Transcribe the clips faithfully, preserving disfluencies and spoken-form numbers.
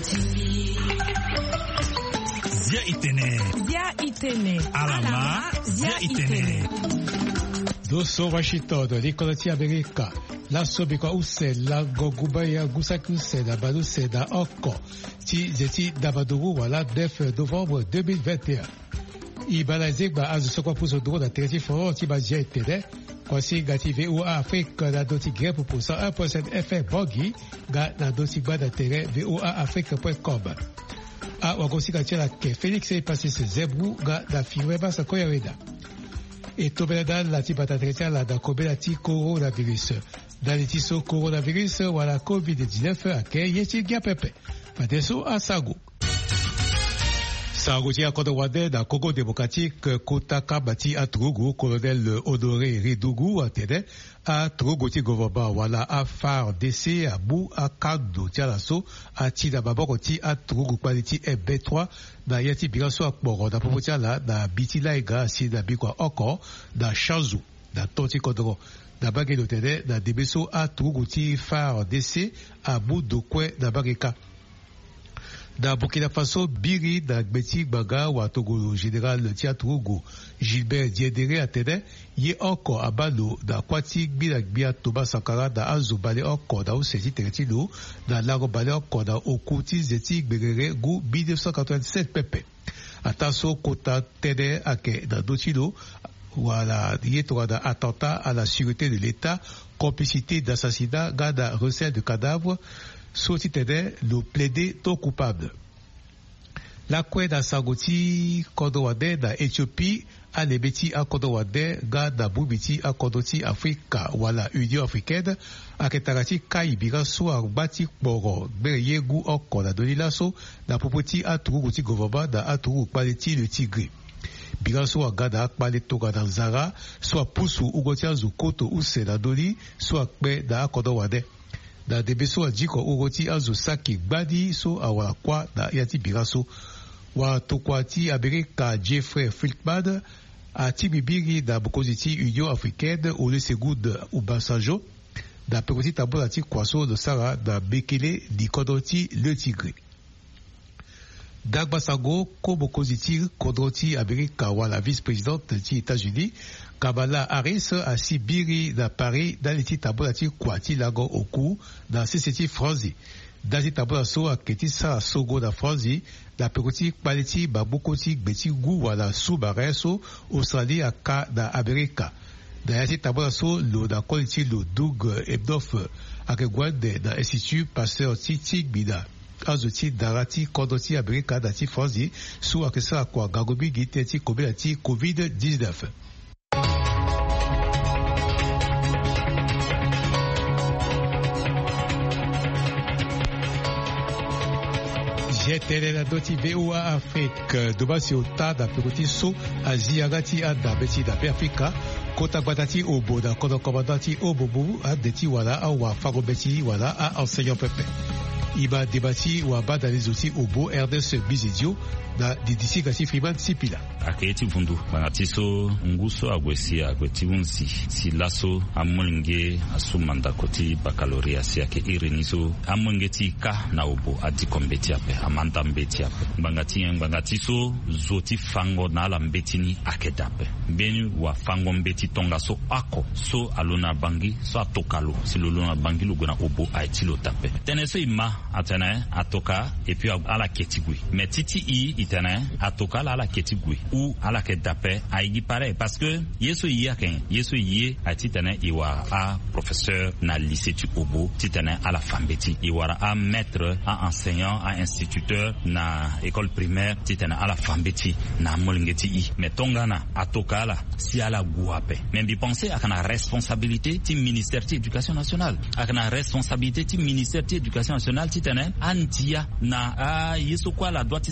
Zia itene. Zia itene. Alama. Zia itene. Doso Washington, l'Ikoloti Amerika. La sobikwa use la gogubaya gusakuse da baduse da oko. Ti zeti dabadogu wala neuf novembre deux mille vingt et un. Ibalazigba azu sokwa puso duro da tereti foro ti ba zia itene. Kwasi gati V O A Afrique na doti grepo pour cent un point sept F M Bogi ga na doti gba da tere V O A Afrique point com. A wagosi gati la ke Félix e passé ce zebru ga da fiweba sa koyareda. Et tobelada la ti patatretia la da kobela ti coronavirus. Dans les tiso coronavirus wala covid dix-neuf a ke yeti gya pepe. Padeso a sago. Sarouti à Kodowade, dans Congo démocratique, Kotaka Bati à Trougou, colonel Honoré Ridougou à Tédé, à Trougou Tigovaba, voilà, à Phare D C, à Bou, à Kado, Tialasso, à Tidababokoti, à Trougou Quality B trois, dans Yati Birasso à Kboro, dans Popotiala, dans Bitilaiga, si dans Bikwa Oko, dans Chazou, dans Toti Kodoro, dans Bagelo Tédé, dans Debesso, à Trougou Ti Phare D C, à Bou Dokwe, dans Bageka. Dans Burkina Faso, Biri, dans Gbeti Baga, ou à Togo général Tiatrougo, Gilbert Diedere à Tédé, yé encore à Balo, dans Kwati, Bilagbia, Toba Sankara, dans Azo Balé encore, dans Oseti Teretilo, dans Lago Balé encore, dans Okuti, Zeti, Berere, Gou, mille neuf cent quatre-vingt-sept Pepe. À Tasso, Kota, Tédé, Ake, dans Dotilo, voilà, yé Torada, attentat à la sûreté de l'État, complicité d'assassinat, garde à recel de cadavres, Soti Tede, le plaidé tout coupable. La kwe da Sagoti, Kodowade da Éthiopie, à Lebeti à Kodowade, ga da Boubiti à Kodoti Afrika, wala Union africaine, à Ketarati Kai Biraso à Bati Boro, Bereyegu Oko da Donilaso, da Popoti à Tourouti Govaba, da Atourou Paleti le Tigre. Biraso à Gada Akpale Toga da Zara, soit Poussou Ugotiazu Koto Use da Doli, soit Kwe da Kodowade. Da debeso ajiko uroti azu saki gbadi so awakwa da yati biraso wa tokwati Amerika Jeffrey Filkbad a tibibiri da bukoziti Union africaine au lesegud ubasajo da peroti tabolati kwaso de Sara da Bekele di Kodoti le Tigre. Dagbasago Kobokoziti Kodoti Amerika wala vice-présidente des États-Unis Kabala Harris a Sibiri da Paris dans les tabolati Kwati Lago Oku dans C C T Franzi. Dans les tabolaso a Ketisa Sogo da Franzi da Peroti Paleti Babukoti Beti Gu wala Subareso Australie a Ka da Amerika. Dans les tabolaso lo da Quality lo Doug Ebdof a Kegwade da Institut Pasteur Titi Bida. Azoti Darati Kodoti Amerika dati Franzi sous akesa kwa Gagobi Giteti Kobelati covid dix-neuf. J'étais la doti V O A Afrique, Dobasi Ota da Peroti So, Aziagati Ada Beti da Perfika, Kota Batati Obo da Kodo Komandati Obobu, Adeti Wala, Awa Farobeti Wala, a enseignant Pepe. Iba debati ou aba dans les outils au beau R D S Bizidio da didisi gasi Freeman Sipila. Aketi fundu bangatiso nguso agwesi agweti unsi si laso amulinge asumanda koti bakaloria si ake ireniso amungeti ka na obo adi kombeti ape amanda mbeti ape bangati bangatiso zoti fango na la mbetini akedape benu wa fango mbeti tonga so ako so alona bangi so atokalo si lolona bangi lugona obo aitilo tape teneso ima atene atoka et puis à la ketigui mais titi i itene atoka la la ketigui ou à la kedape aigi pareil parce que yeso yaken yeso yé atitene iwa a professeur na lycée tu obo titene à la fambeti iwara a maître a enseignant a instituteur na école primaire titene à la fambeti na molingeti i mais tongana atoka la si à la guape mais bi penser à la responsabilité du ministère de l'éducation nationale à la responsabilité du ministère de l'éducation nationale titene antia na a yeso kwa la droite sara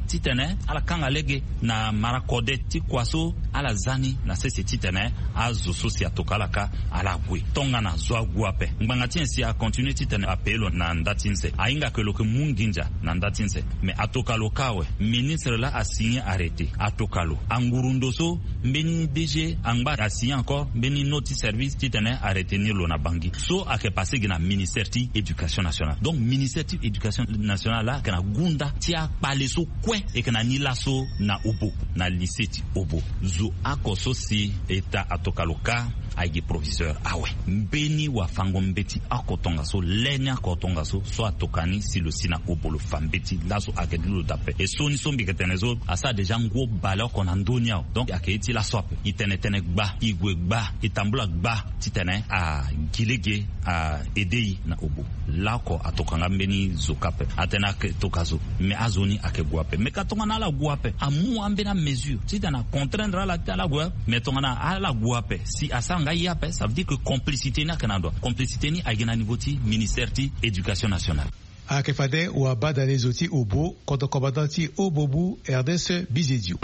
titene ala kanga lege na marakode ti kwaso ala zani na sese titene a zoso si atokalaka ala gwe tonga na zo aguape ngbanga tiensi a continue titene apelo na ndatinse ainga ke loke munginja na ndatinse me atokalo kawe ministre la a signé arrêté atokalo angurundoso mbeni D G angba a signé encore mbeni noti service titene arrêté ni lo na bangi so ake passé gina ministère ti éducation nationale donc ministère ti éducation nationale la kana gunda ti a pale so kwe e kana ni laso na obo na lycée ti obo zo akoso si eta atokaloka aigi proviseur awe mbeni wa fango mbeti akotonga so lene akotonga so so atokani si le sina obolo fambeti laso akedilo dape e so ni so mbiketenezo asa deja ngo bala ko na ndonia donc aketi la swap itene tene gba igwe gba itambula gba titene a gilege a edei na obo lako atokanga mbeni zokape atena ke tokazo me azoni akegwape me katonga na la guape amu ambena mesure titana contraindre la tala gwa metonga na ala guape si asanga yape ça veut dire que complicité na kanado complicité ni agena niveau ti ministère ti éducation nationale akefade wa bada les outils obo contre commandant ti obobu R D C Bizedio.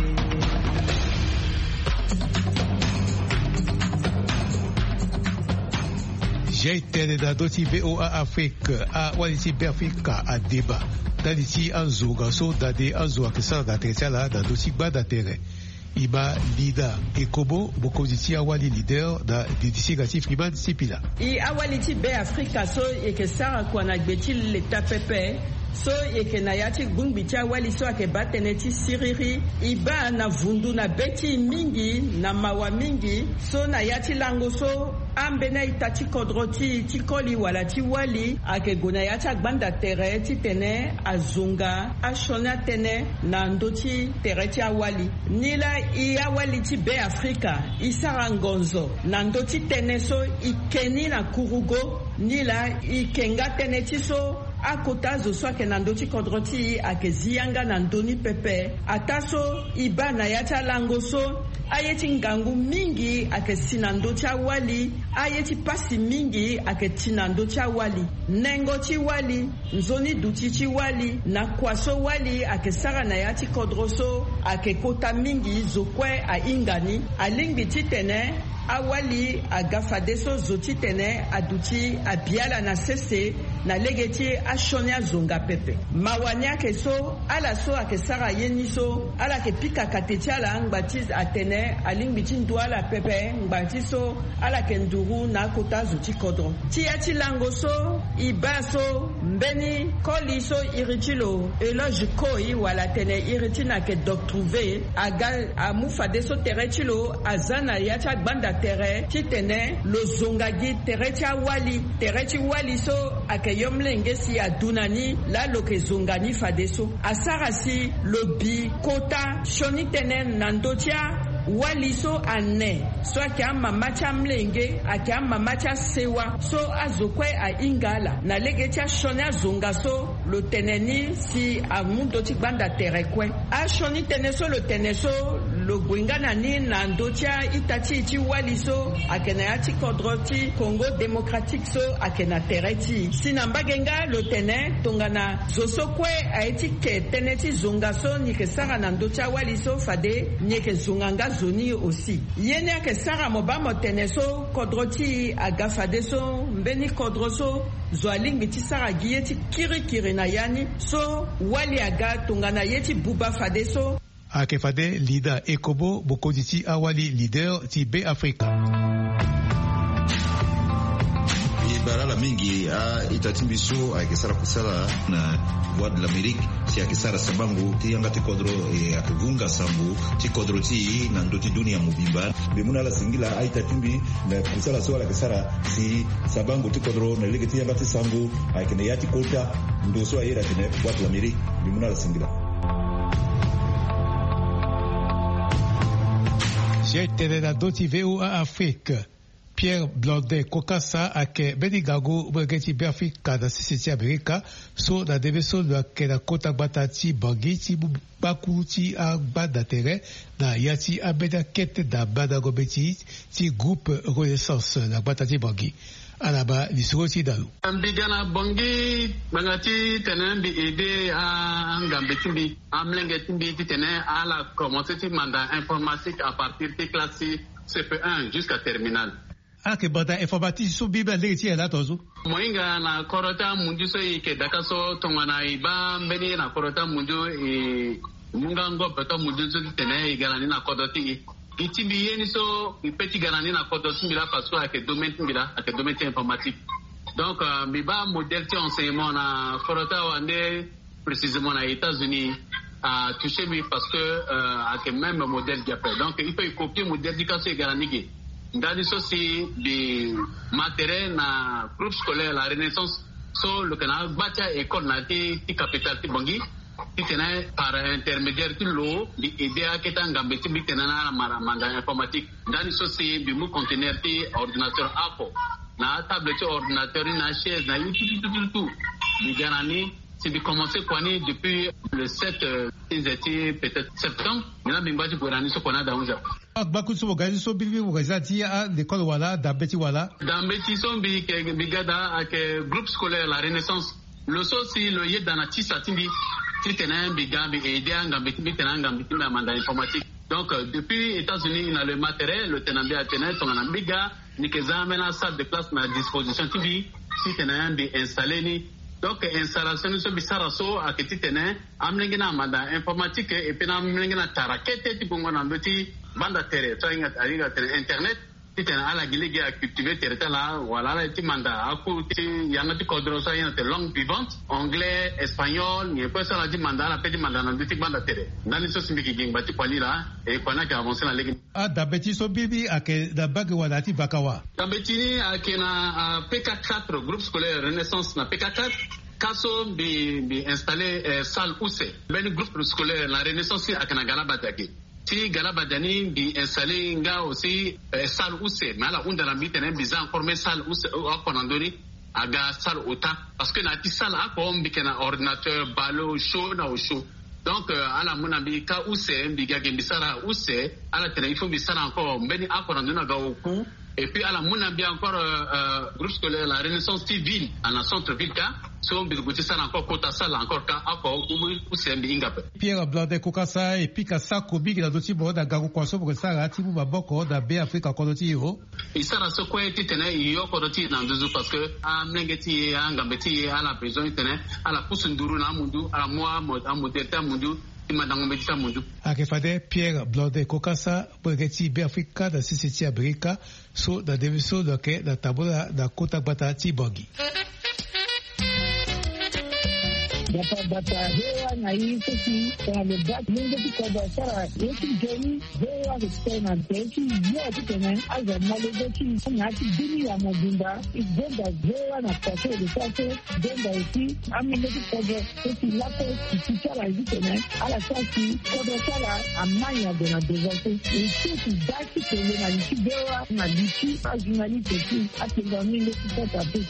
J'ai été dans d'autres V O A Afrique à Walisi Africa à débat dans ici en zogaso dans des en zoakisa d'atteindre là dans d'autres bas d'intérêt. Iba Lida Ekobo Bokoziti Awali leader da Didisigatif Liban Sipila. I Awaliti Be Africa so eke sara kwa na gbeti l'État pepe so eke na yati gungbiti awali so ake bateneti siriri iba na vundu na beti mingi na mawa mingi so na yati lango so ambena itati kodroti tikoli wala ti wali ake gona yati agbanda tere ti tene azunga ashona tene na ndoti tere ti awali nila i awali ti Be Africa isara ngonzo na ndoti tene so ikeni na kurugo nila ikenga tene ti so akota zo swake na ndoti kodroti ake ziyanga na ndoni pepe ataso iba na yata lango so ayeti ngangu mingi ake sina ndoti awali ayeti pasi mingi ake tina ndoti awali nengo ti wali nzoni duti ti wali na kwaso wali ake sara na yati kodroso ake kota mingi zokwe a ingani alingbi ti tene awali agafade so zoti tene aduti abiala na sese na legeti ashone azonga pepe mawani ake so ala so ake sara yeni so ala ke pika kateti ala ngbati atene alingbiti ndwala pepe ngbati so ala ke nduru na kota zoti kodron ti ati lango so ibaso mbeni koli so iritilo eloge koi wala tene iritina ke dok trouver aga amufade so teretilo azana yata gbanda tere ti tene lo zongagi tere ti awali tere ti wali so ake yomlenge si adunani la lo ke zongani fade so asara si lobi kota shoni tene nandotia wali so ane so ake mama cha mlenge ake mama cha sewa so azokwe a ingala na lege cha shoni azonga so lo teneni si amundo ti gbanda tere kwe a shoni tene so lo tene so lo gwingana ni na ndotia itati ti wali so akena yati kodroti Congo démocratique so akena tereti sina mbagenga lo tene tongana zoso kwe aiti ke teneti zonga so ni ke sara na ndotia wali so fade ni ke zonganga zoni aussi yene ke sara mobamo tene so kodroti agafade so mbeni kodroso zoaling ti sara gieti kiri kiri na yani so wali aga tongana yeti buba fade so akefade Lida Ekobo Bokoziti Awali leader ti Be Africa. Barala mingi a itatimbiso akisara kusala na Voix de l'Amérique si akisara sabangu ti yanga ti kodro e akivunga sambu ti kodro ti na ndoti dunia mubimba bemuna la singila a itatimbi na kusala so la kisara si sabangu ti kodro na lege ti yanga ti sambu akene yati kota ndoso ayera tene Voix de l'Amérique bemuna la singila. J'ai été dans d'autres V O A Afrique. Pierre Blondet Kokasa ake Benigago Bregeti Afrika da sisi Amerika so da debe so la ke na kota batati bangi ti baku ti agbada tere na yati abeda kete da bada gobeti ti groupe Renaissance na batati bangi alaba lisoro ti dalu ambigana bongi bangati tenen bi aider à ngambetimbi amlengetimbi tenen à la commencer ti mandat informatique à partir de classe C P un jusqu'à terminale. ala ke bata informatique so biba le ti ala tozo moinga na korota munju so ke dakaso tongana iba mbeni na korota munju e munga ngo beto munju so tenen igalani na kodoti itimbi yeni so ipeti galani na kodoti mila parce que avec domaine mila avec domaine informatique. Donc euh, biba modèle ti enseignement na korota wande précisément aux États-Unis a touché mi parce que euh, avec même modèle diapé. Donc il peut copier modèle d'éducation égalanique. Dans les sociétés de matériel na groupe scolaire la Renaissance so le canal batia école na ti ti capital ti bangi ti tena par intermédiaire ti lo di aider à keta ngambe ti bi tena na mandat informatique. Dans les sociétés bi mu conteneur ti ordinateur apo na tablette ti ordinateur na chaise na tout tout tout tout di ganani c'est de commencer quoi depuis le sept euh, peut-être septembre. Maintenant bimbaji gorani so kona da unja baku so gazi so bibi organizati a l'école wala da beti wala da beti so bi ke bigada ak groupe scolaire la Renaissance le so si le yedana ti satindi ti tenen biga bi aider ngambe ti tenen ngambe ti mandat informatique. Donc euh, depuis États-Unis il a le matériel le tenambi a tenen ton na biga ni ke zamena salle de classe na disposition ti bi ti tenen bi installer ni. Donc installation so bisara so akiti tenen amlengina manda informatique et puis amlengina tarakete ti bongo na mbeti banda tere so inga ariga tere internet ti tenen ala giligi a cultiver tere la wala la ti manda aku ti yana ti kodro so yana te langue vivante anglais espagnol ni peut ça la di manda la petit manda na mbeti banda tere nani so simbiki gingba ti kwali la e kwana ka avancer na legi a da beti so bibi ake da bagi wala ti vakawa da beti ni ake na P K quatre groupe scolaire Renaissance na P K quatre kaso bi bi installé eh, salle use ben groupe scolaire la Renaissance akana galabadaki ti galabadani bi installé nga aussi eh, salle use mais ala unda na mitene bizan formé salle use akonandori aga salle ota parce que na ti salle ako mbikena ordinateur balo show na show. Donc euh, ala mona bi ka use bi gage bisara use ala tene il faut bisara encore mbeni akonandori na ga oku. Et puis à la Mounambi encore euh, euh, groupe scolaire la Renaissance ville à la centre ville ka so mbigoti ça encore kota sala encore ka ako ou sembi ingape Pierre Blande kokasa et puis kasa kobi la doti bo da gago kwaso pour ça la tibu baboko da be Africa kodoti yo isara so ko titene yo kodoti na nduzu parce que a mlengeti anga beti à la prison titene à la kusunduru na mundu à moi à modeta mundu akefade Pierre Blande kokasa bregeti be Africa da sisiti Amerika so da deviso loke da tabula da kota bata ti bogi Bata bata hewa na hii sisi kwa mebati mungu tiko basara yeti jeni hewa kutena teki ya kutena aza malezeki nyati dini ya mobimba izenda hewa na kase de kase denda isi amile tiko yeti lapo kichala izitena ala sasi kodo sala amanya de na dezate isi daki tele na isi hewa na lichi ajunali teki atengami le tiko tape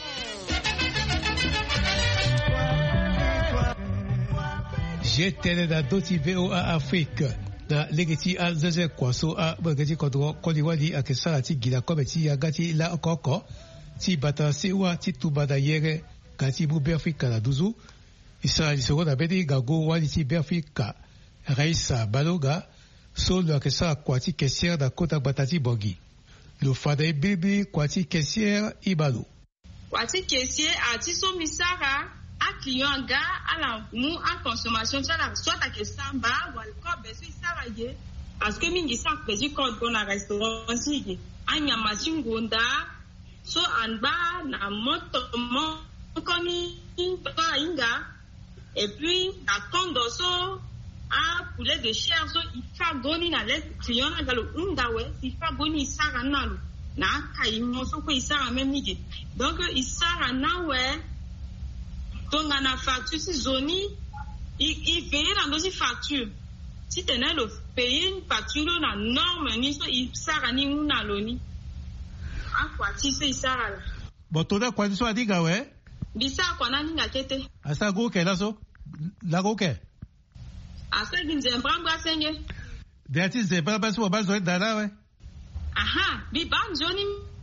J'étais da doti V O A Afrique na legeti a zeze kwaso a bageti kodro koliwadi akesara ti gila kometi ya gati la okoko ti bata sewa ti tubada yere gati bu be Afrika la duzu isara di soro da bedi gago wadi ti be Afrika Raisa Baloga so lo akesara kwati kesier da kota batati bogi lo fada bibi kwati kesier ibalo kwati kesier ati so misara a client ga ala mu en consommation ça soit à que samba ou alcool besoin ça va y parce que mingi ça besoin quand on a restaurant si anya masingonda so anba na moto mo koni pa inga et puis à kondo so a poulet de chair so il fa goni na les client na galo unda we il fa goni sara nalo na kai mo so ko isara même nige donc isara na we donc on a facture si zoni il il paye dans dosi facture si tenait le payer une facture na norme ni so il sara ni una loni a quoi si c'est sara la botoda kwa so adiga we bisa kwa nani ngakete asa go ke la so la go ke asa ginze mbamba senge dati ze baba so bazo dala we aha bi banjoni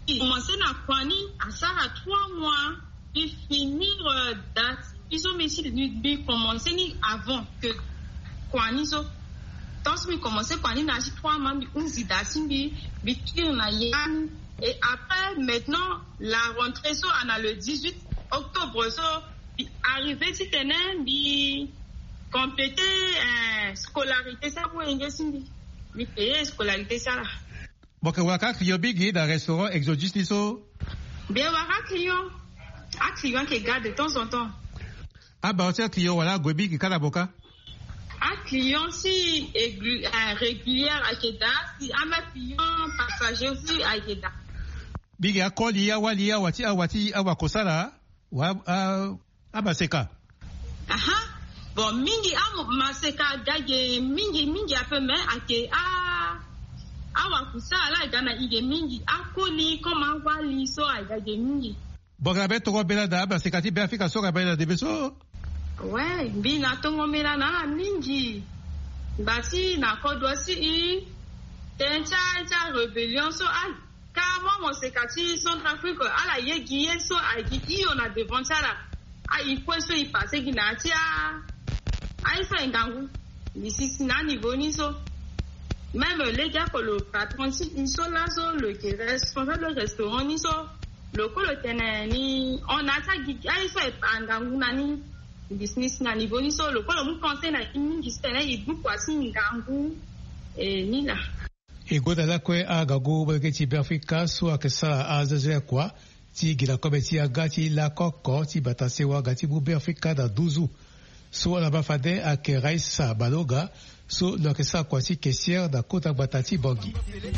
il commençait à Kwani, à ça à trois mois, et finir euh, date. Ils ont mis de commencer avant que Kwani so. Tant que commencé Kwani n'a pas trois mois, mais on s'y dasin bi, bi na yan. Et après maintenant la rentrée so on a le dix-huit octobre so arrivé si tenen bi compléter euh, scolarité ça pour engager bi payer scolarité ça là. Bon que waka client big dans restaurant Exodus liso. Bien waka client. A client qui garde de temps en temps. Ah bah c'est client voilà gobi qui kala boka. A client si régulière à Keda, si à ma client passager aussi à Keda. Big ya koli ya wali ya wati awati awakosala wa abaseka. Aha. Bon mingi a maseka gage mingi mingi a peu mais à ke a awakusala gana ige mingi a koli comme wali so a gage mingi. Bon rabe to bela da abaseka ti be Afrika so rabe la debeso. Ouais, bina tongo mela na mingi. Basi na kodo si i tencha cha rébellion so a car moi mon sekati Centrafrique ala ye giye so a gi on a devant ça là. A il faut so il passer qui na tia. A il fait ngangu. Ici c'est na niveau ni so. Même les gars que le patron si ils sont là so le qui responsable du restaurant ni so. Le ko le tenani on a ça gi a il fait ngangu nani. Business na niveau ni so le ko le mu conseil na kingi stena il bu kwasi ngangu e ni la. E godala kwe agago bege ti Afrika so akesa azaze kwa ti gira kometi agati la koko ti batase wa gati bu Afrika da douze so la bafade ake Raisa Baloga so lo akesa kwa si kesier da kota batati bogi.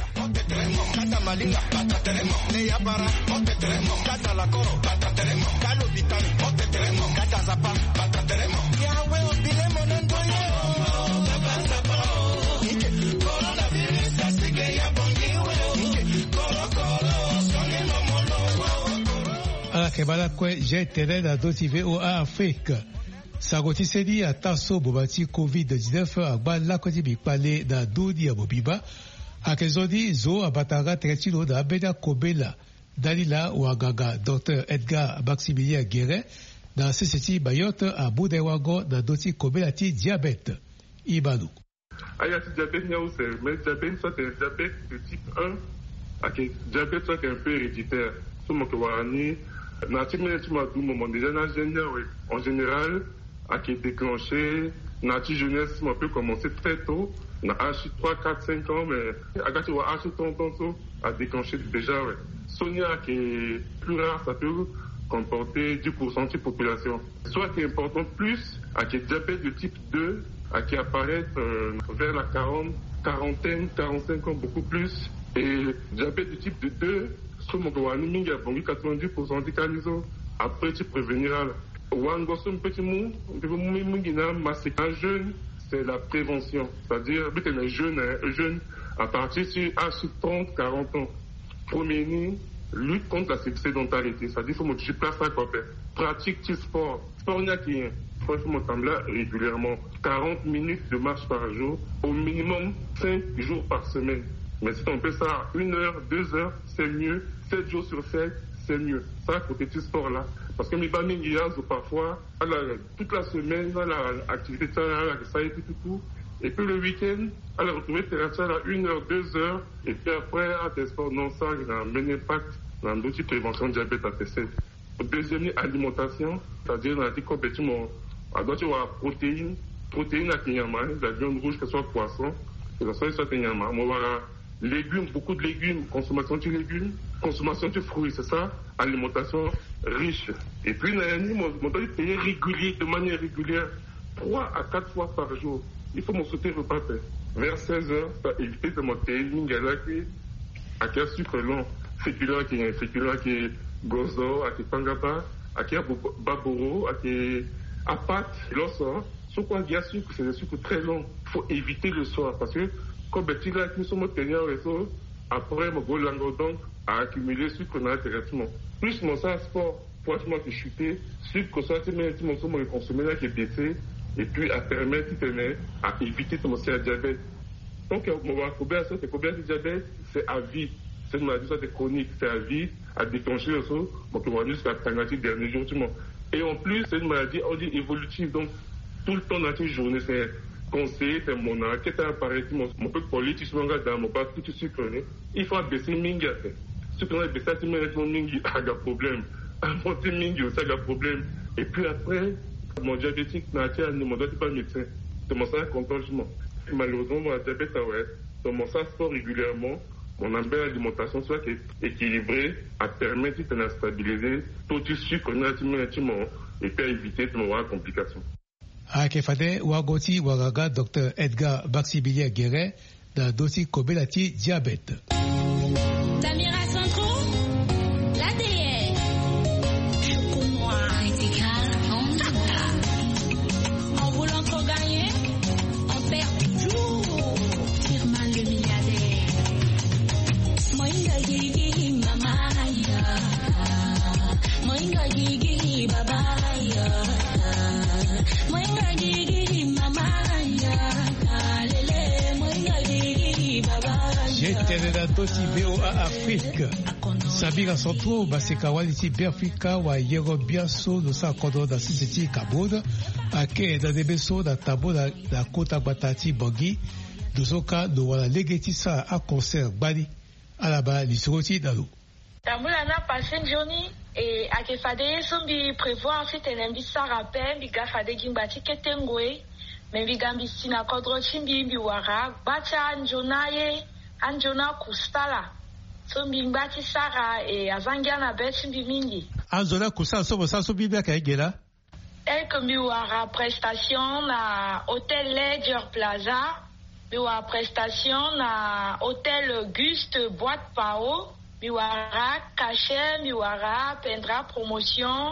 ala kebala kwe jetere da dotive o Afrique sagoti sedi ataso bobati covid dix-neuf agba lakoti bipale da dodi ya bobiba akezodi zo abatara tretilo da beda kobela dalila wagaga docteur Edgar Baxibilia Guéret da seseti bayote a budewago da doti kobela ti diabète ibalu. Aya ti diabète nya ou c'est mais diabète soit un diabète de type un ake diabète soit un peu héréditaire so mo ke warani na ti me ti ma du moment déjà na général oui en général ake déclenché na ti jeunesse mo peut commencer très tôt na âge trois quatre cinq ans mais agati wa âge trente ans so a déclenché déjà ouais sonia qui est plus rare ça peut comporter dix pour cent de la population soit qui est important plus ake diabète de type deux qui apparaît euh, vers la quarante, quarantaine, quarante-cinq ans, beaucoup plus. Et diabète de type de deux, sur mon il y a quatre-vingt-dix pour cent de cas. Après, tu préveniras. Wangoso, un petit mot, un jeune, c'est la prévention. C'est-à-dire, un jeune, un jeune, à partir de âge trente, quarante ans. Premier nid, lutte contre la sédentarité. C'est-à-dire, il faut que tu places ça comme pratique du sport. Sport, il y a qui est. Franchement, là, régulièrement, quarante minutes de marche par jour, au minimum cinq jours par semaine. Mais si on fait ça une heure, deux heures, c'est mieux. sept jours sur sept, c'est mieux. Ça, côté du sport là. Parce que mes bamis, parfois, toute la semaine, l'activité, ça et tout, tout, tout. Et puis le week-end, elle a retrouvé ça à une heure, deux heures. Et puis après, à des sports non ça, il a un bon impact dans d'autres prévention de diabète à T C. Deuxième, alimentation, c'est-à-dire dans la compétition. Alors, tu vois, protéines, protéines à Kenyama, la viande rouge, que ce soit poisson, que ce soit soit Kenyama. On va légumes, beaucoup de légumes, consommation de légumes, consommation de fruits, c'est ça, alimentation riche. Et puis, on doit payer régulier, de manière régulière, trois à quatre fois par jour. Il faut m'en sauter repas fait. Vers seize heures, pour éviter de monter une galère qui a un sucre long, féculent qui est féculent qui est gozo, qui est pangaba, qui est baboro, qui est à pâte, l'osso, sur quoi il y a sucre, c'est des sucres très longs. Il faut éviter le soir parce que, comme tu l'as nous sommes tenus au réseau, après, mon gros langue donc, à accumuler sucre dans directement. Plus mon sang sport, franchement, que chuter, sucre, soit tu mets, tu m'en sommes consommer là qui est baissé, et puis à permettre, à éviter de commencer à diabète. Donc, mon va combien ça, c'est combien de diabète, c'est à vie. c'est une maladie soit chronique, c'est à vie, à déclencher aussi, donc on va dire jusqu'à trente derniers jours. Et en plus, c'est une maladie, on dit évolutive, donc tout le temps dans la journée, c'est conseiller, c'est mon enquête à appareil, mon peu politique, mon gars, dans mon pas tout sucre, il faut baisser mingi. Ce qu'on a baissé, c'est mon mingi, a un problème. À monter mingi aussi, a un problème. Et puis après, mon diabétique, mon doigt, pas médecin. C'est mon sang contentement. Malheureusement, mon diabète, ouais, donc mon sang sport régulièrement. Mon alimentation soit équilibrée, à permettre de stabiliser tout le sucre naturellement et puis éviter de avoir des complications. À Kefade, Wagoti, Wagaga, docteur Edgar Baxibilia Guéret, dans le dossier Kobelati diabète. Samira Centro, l'A D N. Pour moi, radical, on a. En voulant trop gagner, on perd toujours. Firman le milliardaire. Moinga gigi mama ya, moinga gigi baba ya, moinga gigi mama ya, lele moinga gigi baba ya. J'étais dans dossier V O A Afrique. Sabira Centro, Baseka Waliti Biafrika, wa Yero Biaso, no sa kodo da Sisiti Kaboda, ake da debeso da tabo da kota batati Bogi, dozoka do wala legeti sa a concert bali. Alaba lisoti dalo. Tamula na passé journée et à Kefade sombi prévoir fait un ambi sarapé bi gafade gimbati ketengwe mais bi gambi sina kodro chimbi bi wara bacha anjonaye anjona kustala sombi mbati sara et azangia na bechimbi mingi anjona kustala sobo sa sobi bia ka egela et comme bi wara prestation na hôtel Ledger Plaza. Biwa prestation na hôtel Guste Boîte Pao, biwara cachet, biwara pendra promotion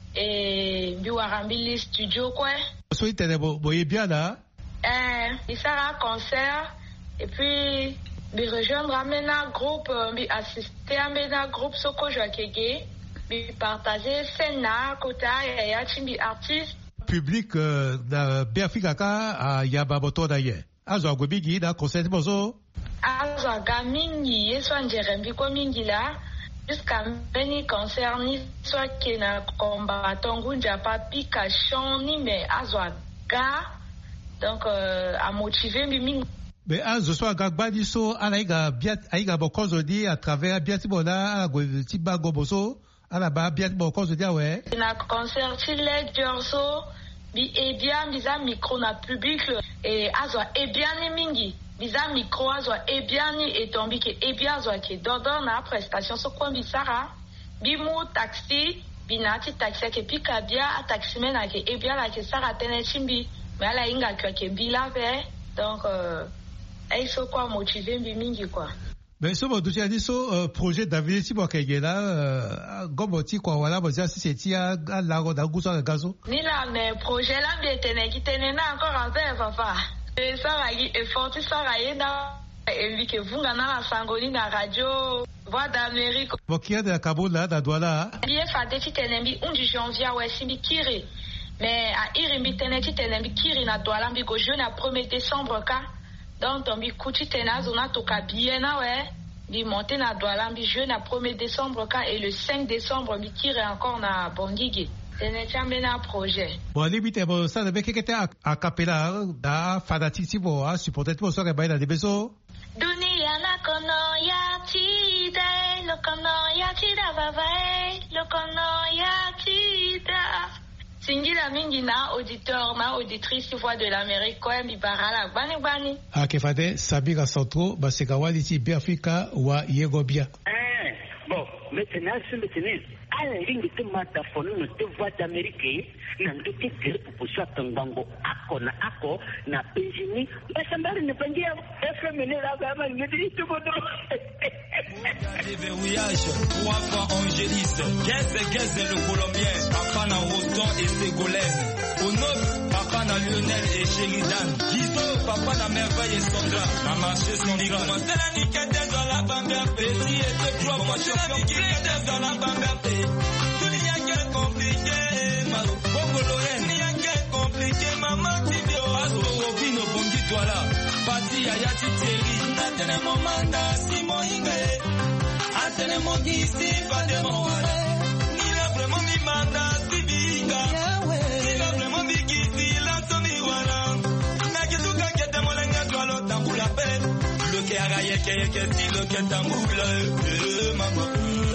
et biwara mbili studio quoi. So itene boye bien là. Eh, il sera concert et puis bi rejoindre amena groupe, bi assister amena groupe Soko Joakege, bi partager scène kota ya chimbi artiste. Public na Biafrika a yababoto d'ailleurs. Azo agobigi da concert bozo. Azo gamingi yeso njerembi ko mingi la jusqu'à beni concert ni soit que na combattant ngunja papi cachon ni mais azo ga donc euh, a motiver mi mingi. Mais azo soit gagbadi so alaiga biat aiga bokozo di à travers biat bona go tiba goboso ala ba biat bokozo di ouais. Na concert ti Ledger so bi e bien biza micro na public et azwa e bien ni mingi biza micro azwa e bien ni etombi ke e bien azwa ke dodo na prestation so kwa bisara bi mu taxi binati taxi ke pika bia a taxi mena ke e bien la ke sara tene chimbi mais ala inga kwa ke bila ve donc euh ai so kwa motiver bi mingi quoi. Mais so bodu ya diso projet d'avenir si bokegela gomoti kwa wala boza si setia la go da gusa gazo ni la mais projet la bi tene ki tene na encore en fait papa et ça va y effort ça va y na et lui que vous na la sangoni na radio voix d'Amérique bokia de Kabola da douala bien fa de tene bi un du janvier ouais si bi kiri mais à irimbi tene tene bi kiri na douala bi go jeune à premier décembre ka. Donc, on bi kuti tena zona toka bien na ouais, bi monter na douala bi jeune à premier décembre ka et le cinq décembre bi tire encore na Bongigi. Tene chambe na projet. Bon, limite bon ça devait que était a capella da fanatique bo a supporter bo so ke baina de beso. Dunia na kono ya tide, lo kono ya tida baba, lo kono ya tida. Singila mingi na auditeur na auditrice voix de l'Amérique kwa mbibarala bani bani. A Kefade Sabira Centro baseka waliti Biafrika wa Yegobia. Eh bon maintenant c'est maintenant à la ligne de mataphone de voix d'Amérique na ndote kile proposition tangango ako na ako na penjini basambali ne pangia F M ne la baba ngedi tout bodo. Verrouillage, trois fois angéliste, Guez Guez le Colombien, papa na Roton et Ségolène, Onop, papa na Lionel et Sheridan, Guido, papa na Merveille et Sandra, na marché Sandra, c'est la niquette dans la bamberbe, Petit et deux trois fois champion, niquette dans la bamberbe, tout n'y a qu'un compliqué, Bongoloyen, n'y a qu'un compliqué, maman Tibio, Azo, Robino, Bongi, toi là, Pati, Ayati, Thierry, Nathalie, Momanda, Simon, Inge, tene mongisi fade moare. Nila vraiment mi manda sibiga. Nila vraiment mi kisi la somi wala. Na kituka kete molenga twalo tambula pe. Lo ke agaye ke ke si lo ke tambula. Mama.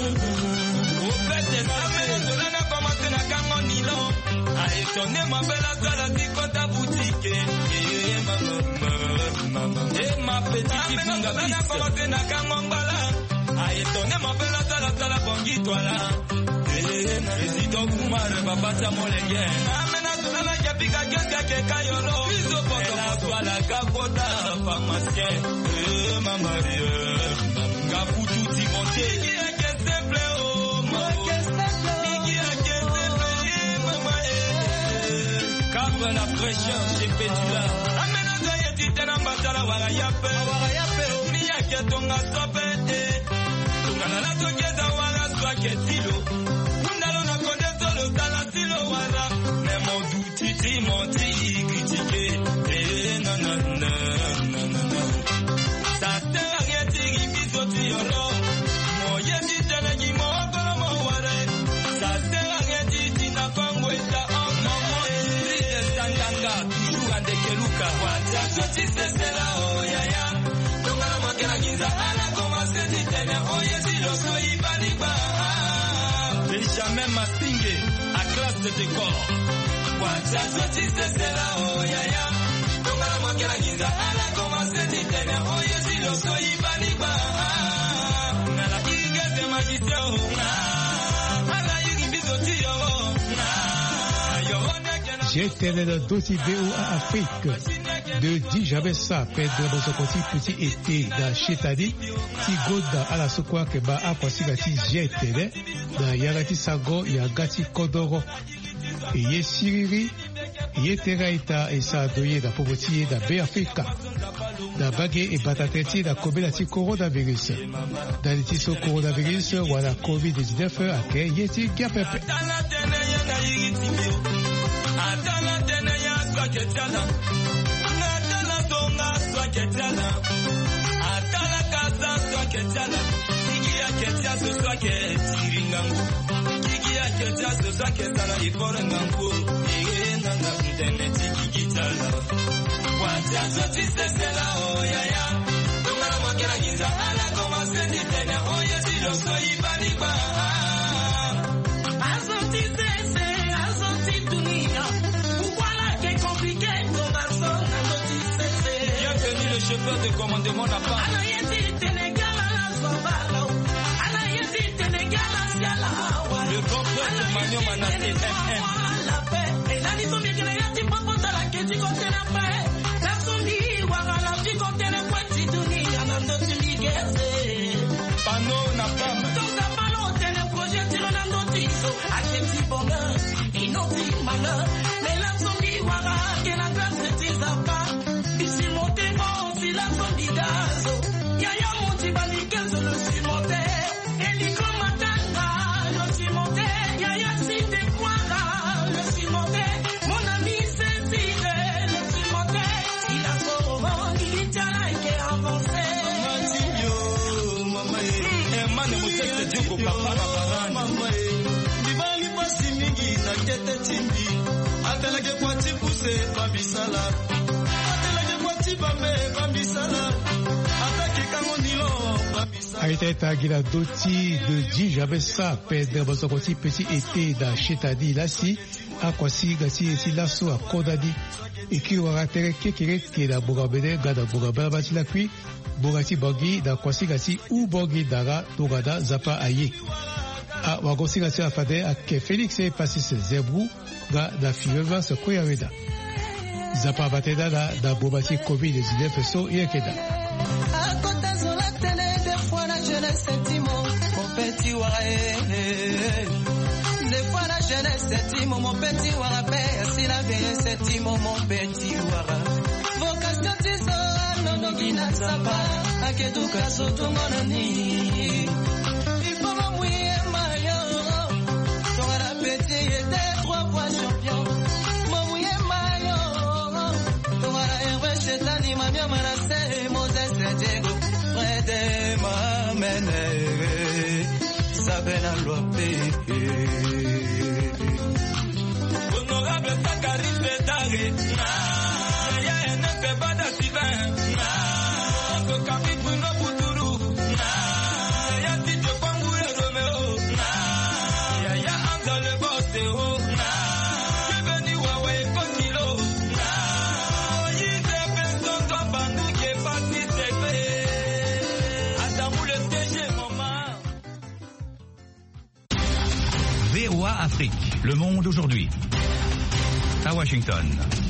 O pete same solana commence na kango nilo. A étonné ma belle sala si kota boutique. Eh mama. Mama. Eh ma petite bunga bana commence na kango mbala. A étonné ma belle sala sala bongi toala. Eh na résident kumare baba ta molenge. Amena solana kapika kaka ke kayolo. Biso poto la toala kapota pharmacien. Eh mama eh. Kaputu Timothée. Qui est que simple oh mama. Qui est que simple mama eh. Capre la fraîcheur chez Pétula. Amena zoye titana mbasala wara yape. Wara yape oh. Ni yake tonga sopete. Tonga na la tokeza wara swake tilo. Undalo na konde solo tala silo wara. Mais mon douti Timothy critiqué. Eh na na na na na na. Ça sert à rien tiri biso tiolo. Moye titana ki mo kolo mo ware. Ça sert à rien titi na pangweta en maman. Ride sanganga toujours ande keluka. Wacha soti sesela oh ya ya. Tonga na makena ginza ala koma se titene oye silo so ibani ba. Benjamin Massinge à classe de décor. Wacha soti sesela oh ya ya. Tonga na makena ginza ala koma se titene oye silo so ibani ba. Na la iga de magicien na. Ala yigi bizoti yo na. Yo na kena. J'étais dans d'autres vidéos à Afrique. De Dijabessa, Pedro Bosokoti, petit été dans Chetadi, Tigoda à la Sokwa Keba à Kwasigati Jetele, dans Yagati Sago, Yagati Kodoro, et Yesiriri, Yeteraita et Sadoye da Popotier da Béafrika, da Bagé et Batateti da Kobelati coronavirus. Dans les tissus coronavirus, voilà covid dix-neuf à Ké Yeti Gapepe. Ketala, atala kasa swa ketala, kiki ya ketia so swa ketiringangu, kiki ya ketia so swa ketala iforengangu, ina na internet kiki tala, wacha so tisesela oh ya ya, tumara makera ginza ala koma sendi tene oh ya silo so ibani ba, azoti sese, azoti dunia, ukwala ke compliqué koma so azoti sese. Le chauffeur de commandement n'a pas. Le grand peuple Magnon Manassé F M. Panneau n'a pas. Aïteta Gila Doti de Dijabessa, Pedro Bosokoti, petit été da Chetadi Lassi, à Kwasi Gati et Lasso à Kodadi, et qui aura tere kekere qui da Bogabede, Gada Bogabela Batila Kui, Bogati Bogi, da Kwasi Gati ou Bogi Dara, Togada Zapa Aye. A Wagosi Gati Afade, à Ke Félix et Passis Zebrou, Ga da Fieva se Koyaweda. Zapa Bateda da, da Bobati covid dix-neuf so Yekeda. Mon petit waré, des fois la jeunesse s'estime, mon petit warapé, si la vieille s'estime, mon petit wara. Vocation tisa, non, non, qui n'a pas, à que tout cas, tout mon ami. Il faut m'envoyer ma yo, ton appétit était trois fois champion. M'envoyer ma yo, ton herbe, c'est l'anima, bien menacé, Moses, Diego, près de ma mène. nzambe na lwape honorable Sakari Fedare na ya enepe bada Sylvain na ko kapi Bruno Buturu na ya Tito Kwangure Romeo na ya ya Anza le bosse ho na Keveni Wawe Kotilo na Yise Benson Kambandu qui est parti secret Adamou le T G maman. V O A Afrique, le monde aujourd'hui. À Washington.